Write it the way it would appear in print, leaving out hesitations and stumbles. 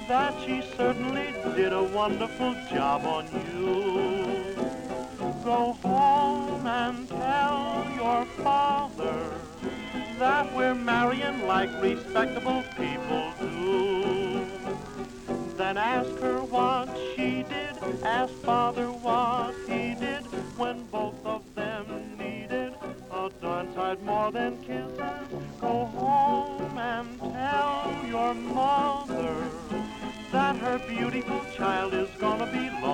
that she certainly did a wonderful job on you. Go home and tell your father that we're marrying like respectable people do. Then ask her what she did, ask father what he did when both of them needed a darn sight more than kisses. Go home and tell your mother that her beautiful child is gonna be